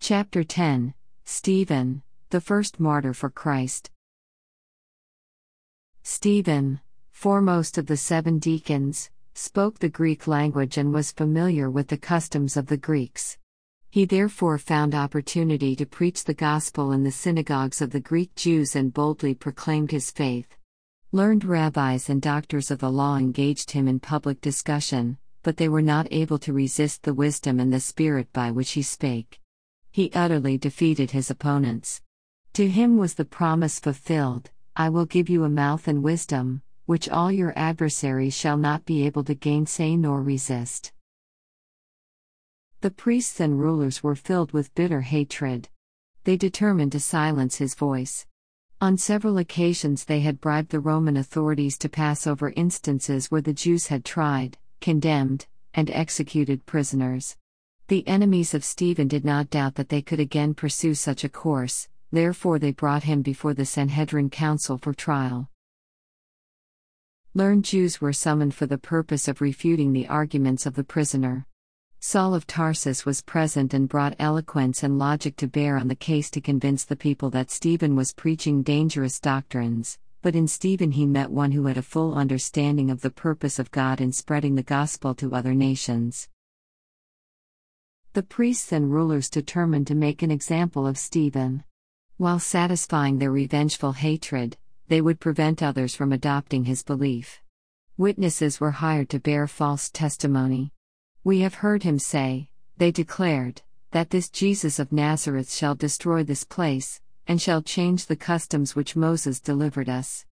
Chapter 10 Stephen, the first martyr for Christ. Stephen, foremost of the 7 deacons, spoke the Greek language and was familiar with the customs of the Greeks. He therefore found opportunity to preach the gospel in the synagogues of the Greek Jews and boldly proclaimed his faith. Learned rabbis and doctors of the law engaged him in public discussion, but they were not able to resist the wisdom and the spirit by which he spake. He utterly defeated his opponents. To him was the promise fulfilled, "I will give you a mouth and wisdom, which all your adversaries shall not be able to gainsay nor resist." The priests and rulers were filled with bitter hatred. They determined to silence his voice. On several occasions they had bribed the Roman authorities to pass over instances where the Jews had tried, condemned, and executed prisoners. The enemies of Stephen did not doubt that they could again pursue such a course, therefore they brought him before the Sanhedrin Council for trial. Learned Jews were summoned for the purpose of refuting the arguments of the prisoner. Saul of Tarsus was present and brought eloquence and logic to bear on the case to convince the people that Stephen was preaching dangerous doctrines, but in Stephen he met one who had a full understanding of the purpose of God in spreading the gospel to other nations. The priests and rulers determined to make an example of Stephen. While satisfying their revengeful hatred, they would prevent others from adopting his belief. Witnesses were hired to bear false testimony. "We have heard him say," they declared, "that this Jesus of Nazareth shall destroy this place, and shall change the customs which Moses delivered us."